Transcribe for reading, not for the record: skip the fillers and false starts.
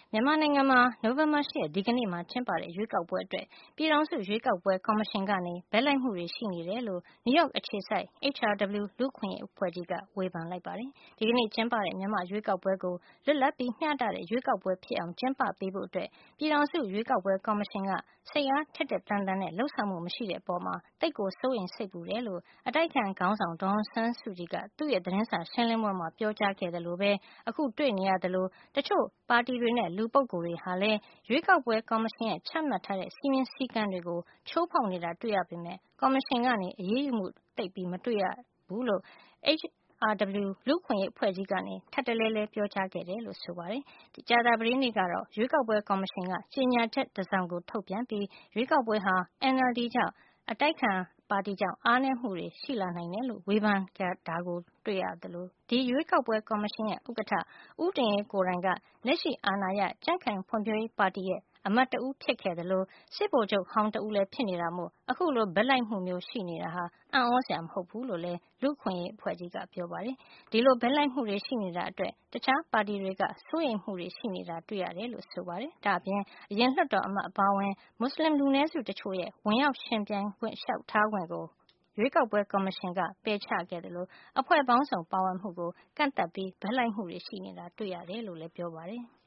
မြန်မာနိုင်ငံမှာ နိုဝင်ဘာ 8 ရက်ဒီကနေ့မှာကျင်းပတဲ့ရွေးကောက်ပွဲအတွက်ပြည်ထောင်စုရွေးကောက်ပွဲကော်မရှင်ကနေဘက်လိုက်မှုတွေရှိနေတယ်လို့နယူးယောက်အခြေစိုက် HRW လူ့အခွင့်အရေးအဖွဲ့ကြီးကဝေဖန်လိုက်ပါတယ်။ဒီကနေ့ကျင်းပတဲ့မြန်မာ့ရွေးကောက်ပွဲကိုလွတ်လပ်ပြီးမျှတတဲ့ရွေးကောက်ပွဲဖြစ်အောင်ကျင်းပပေးဖို့အတွက်ပြည်ထောင်စုရွေးကောက်ပွဲကော်မရှင်ကစိတ်အားထက်ထက်သန်သန်နဲ့လုပ်ဆောင်မှုမရှိတဲ့အပေါ်မှာသိပ်ကိုစိုးရိမ်စိတ်ပူတယ်လို့အတိုက်အခံခေါင်းဆောင်ဒေါ်အောင်ဆန်းစုကြည်ကသူ့ရဲ့သတင်းစာရှင်းလင်းပွဲမှာပြောကြားခဲ့တယ်လို့ပဲအခုတွေ့နေရသလိုတချို့ပါတီတွေနဲ့လူပုဂ္ဂိုလ်တွေဟာလည်းရွေးကောက်ပွဲကော်မရှင်ရဲ့ချမှတ်ထားတဲ့စည်းမျဉ်းစည်းကမ်းတွေကိုချိုးဖောက်နေတာတွေ့ရပေမယ့်ကော်မရှင်ကနေအရေးယူမှုသိပ်ပြီးမတွေ့ရဘူးလို့ HRW လူ့အခွင့်အရေးအဖွဲ့ကြီးကနေထပ်တလဲလဲပြောကြားခဲ့တယ်လို့ဆိုပါတယ်။ကြာသပတေးနေ့ကတော့ရွေးကောက်ပွဲကော်မရှင်ကကြေညာချက်တစောင်ကိုထုတ်ပြန်ပြီးရွေးကောက်ပွဲဟာ NLD ကြောင့်အတိုက်အခံပါတီကြောင့်အားနည်းမှုတွေရှိလာနိုင်တယ်လို့ဝေဖန်တာကိုတွေ့ရသလိုဒီရွေးကောက်ပွဲကော်မရှင်ရဲ့ဥက္ကဋ္ဌဦးတင်အေးကိုယ်တိုင်ကလက်ရှိအာဏာရကြံ့ခိုင်ဖွံ့ဖြိုးရေးပါတီရဲ့အမတ်တဦးဖြစ်ခဲ့သလိုစစ်ဗိုလ်ချုပ်ဟောင်းတဦးလည်းဖြစ်နေတာမို့အခုလိုဘက်လိုက်မှုမျိုးရှိနေတာဟာအံ့ဩစရာမဟုတ်ဘူးလို့လည်းလူ့အခွင့်အရေးအဖွဲ့ကြီးကပြောပါတယ်။ဒီလိုဘက်လိုက်မှုတွေရှိနေတာအတွက်တခြားပါတီတွေကစိုးရိမ်မှုတွေရှိနေတာတွေ့ရတယ်လို့ဆိုပါတယ်။ဒါအပြင်အရင်လွှတ်တော်အမတ်အပါအဝင်မွတ်စလင်လူနည်းစုတချို့ရဲ့ဝင်ရောက်ရှင်ပြိုင်ခွင့်လျှောက်ထားခွင့်ကိုရွေးကောက်ပွဲကော်မရှင်ကပယ်ချခဲ့တယ်လို့အဖွဲ့ပေါင်းစုံပါဝင်မှုကိုကန့်သတ်ပြီးဘက်လိုက်မှုတွေရှိနေတာတွေ့ရတယ်လို့လည်းပြောပါတယ်။